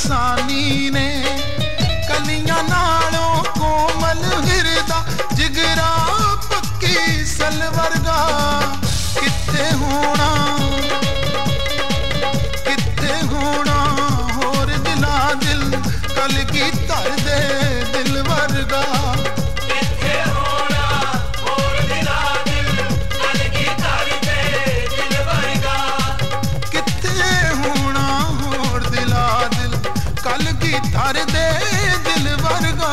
इंसानी ने कलियां नालों कोमल हिरदा जिगरा पक्की सल वर्गा किथे होना होर दिला दिल कल की धर दे दिल वर्गा किथे होना होर दिला दिल कल की धर दे दिल वर्गा किथे होना होर दिला दिल कल की धर दे दिल वर्गा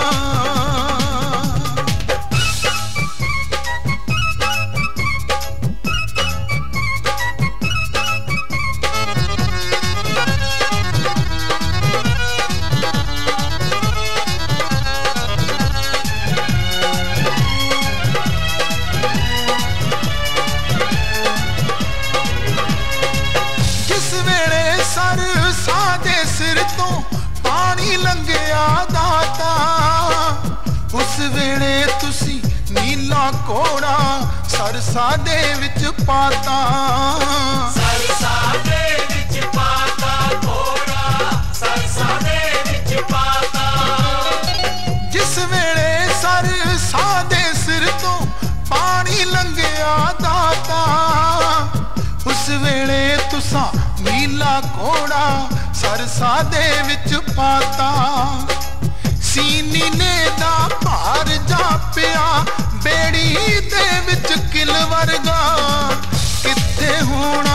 सादे सिर तो पानी लंघिया दाता उस वेले तुसी नीला कोड़ा सरसा दे विच पाता सरसा दे विच पाता कोड़ा सरसा दे विच पाता जिस वेले सरसा दे सिर तो पानी लंघिया दाता उस वेले तुसा नीला कोड़ा सरसा दे विच पाता सीनी ने दा भार जापिया बेड़ी दे विच किल वर्गा किथे होना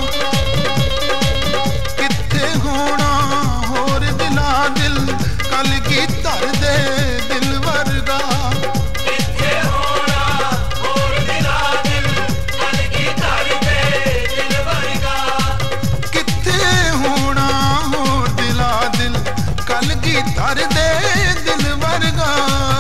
होर दिला दिल कल की धर दे दिल वर्गा किथे होना होर दिला दिल कल की धर दे दिल वर्गा किथे होना होर दिला दिल कल की धर दे दिल वर्गा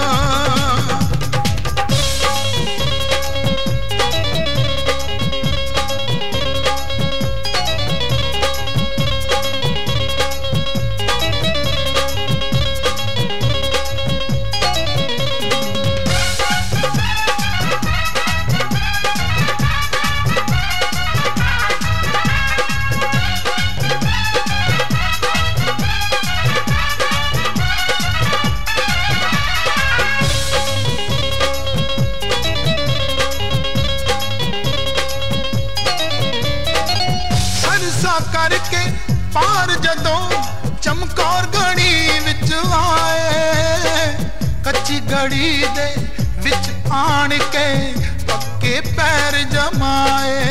करके पार जदों चमकौर गड़ी विच आए कच्ची गड़ी दे विच आण के पक्के पैर जमाए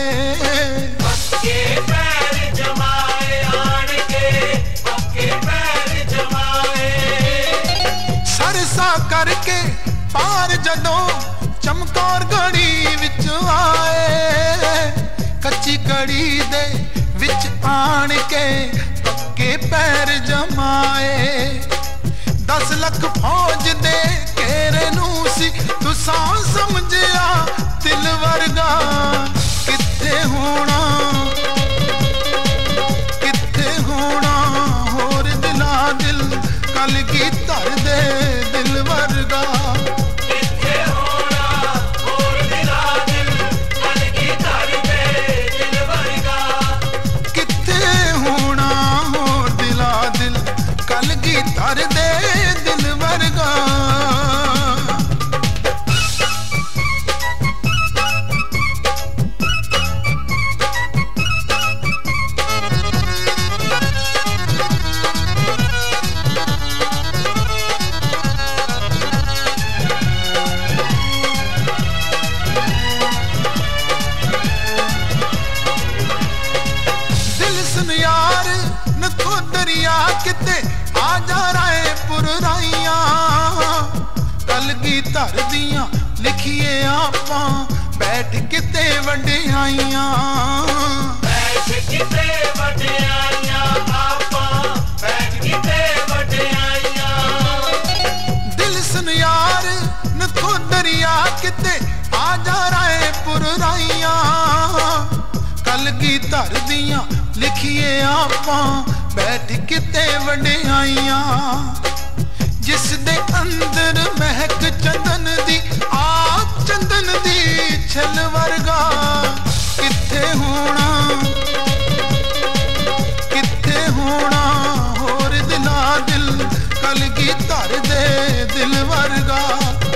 आण के पक्के पैर जमाए सरसा करके पार जदों चमकौर गड़ी विच आए कच्ची गड़ी दे विच आण के पक्के पैर जमाए 10 लाख फौज दे घेरे नूं सी तुसां समझिया दिल वर्गा किथे होना होर दिला दिल कल की धर दे दिल वर्गा किथे होना होर दिला दिल कल की धर दे दिल वर्गा किथे होना होर दिला दिल कल की धर दे दिल वर्गा किते आजा रायपुर राइया कल की धर दियां लिखिए आपां बैठ किते वडियाइयां बैठ किते वडियाइयां आपां बैठ किते वडियाइयां दिल सुन यार नखो दरिया किते आजा रायपुर राइया कल की धर दियां लिखिए आपां बैठ किते वडियाइयां जिस दे अंदर महक चंदन दी आप चंदन दी छल वर्गा किथे होना होर दिला ਧਰ ਦੇ ਦਿਲ ਵਰਗਾ